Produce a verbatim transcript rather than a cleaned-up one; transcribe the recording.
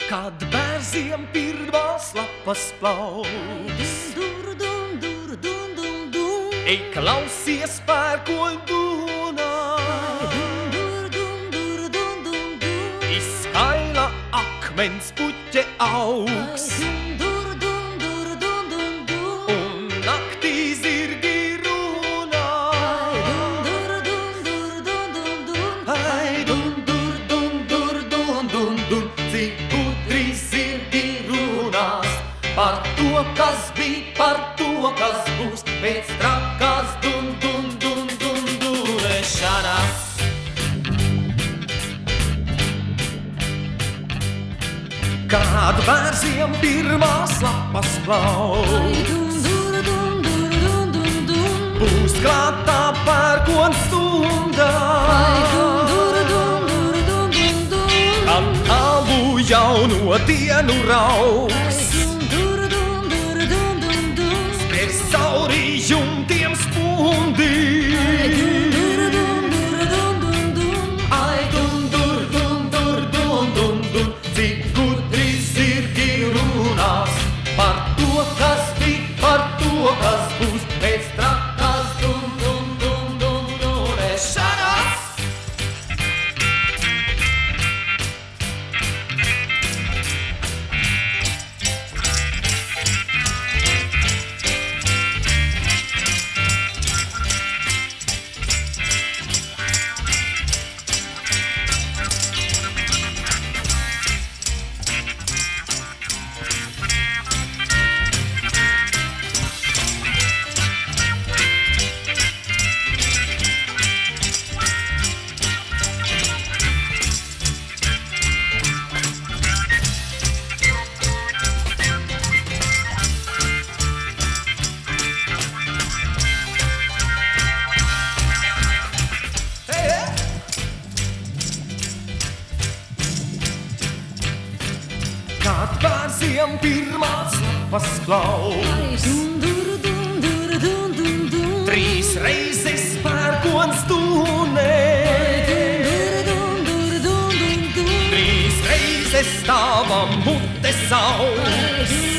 Kad bērziem pirmās lapas plaus. Dur, dum, dur, dum, dum, dum. Ej, klausies pērkoņu dūnā. Dur, dum, dur, dum, dum, dum. Izskaila akmens puķe augs. Dur, dum, dur, dum, dum, dum. Un naktī zirgi runā. Dur, dum, dur, dum, dum, dum. Ai, dun, dur, dun, dur, dun, dun, dun. Cik gudri zirgi runās par to, kas bija, par to, kas būs pēc trakās dun, dun, dun, dun, dunēšanas. Kad bērziem pirmās lapas plaus. Dum, dur, dum, dur, dum, dum, dum. Būs klātā pērkona stunda. Dum, dur, dum, dur, dum, dum, dum. Kad tavu jauno dienu raugs. Dur, dum, dur, dum, dum, dum. Spērs cauri jumtiem spundi. Dur, dum, dur, dum, dum, dum. Ai, dun, dur, dun, dur, dun, dun, dun. Cik gudri zirgi runās par to, kas bija, par to, kas būs pēc trakās dun, dun, dun, dun, dunēšanas. Kad bērziem pirmās lapas plaus. Dum, dur, dum, dur, dum, dum, dum. Trīs reizes pērkons tūnē. Dum, dur, dum, dum, dum. Trīs reizes tava mute saugs.